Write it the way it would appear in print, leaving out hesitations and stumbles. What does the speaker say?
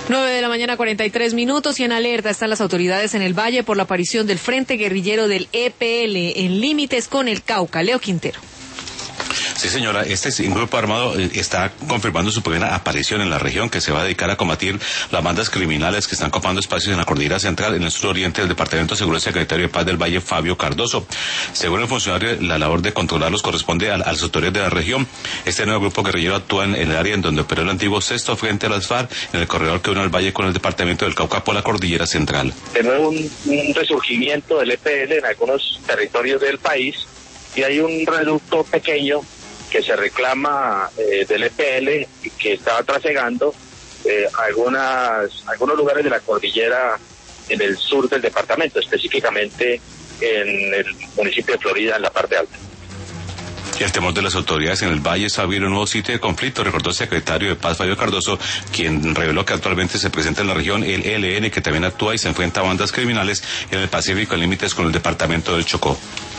9 de la mañana, 43 minutos, y en alerta están las autoridades en el Valle por la aparición del Frente Guerrillero del EPL en límites con el Cauca. Leo Quintero. Sí, señora, un grupo armado está confirmando su primera aparición en la región, que se va a dedicar a combatir las bandas criminales que están copando espacios en la cordillera central, en el suroriente del Departamento de Seguridad, secretario de Paz del Valle, Fabio Cardoso. Según el funcionario, la labor de controlarlos corresponde a las autoridades de la región. Este nuevo grupo guerrillero actúa en el área en donde operó el antiguo Sexto Frente a las FARC, en el corredor que une al Valle con el Departamento del Cauca por la cordillera central. De nuevo un resurgimiento del EPL en algunos territorios del país, y hay un reducto pequeño que se reclama del EPL y que estaba trasegando algunos lugares de la cordillera en el sur del departamento, específicamente en el municipio de Florida, en la parte alta. Y el temor de las autoridades en el Valle es abrir un nuevo sitio de conflicto, recordó el secretario de Paz, Fabio Cardoso, quien reveló que actualmente se presenta en la región el ELN, que también actúa y se enfrenta a bandas criminales en el Pacífico en límites con el departamento del Chocó.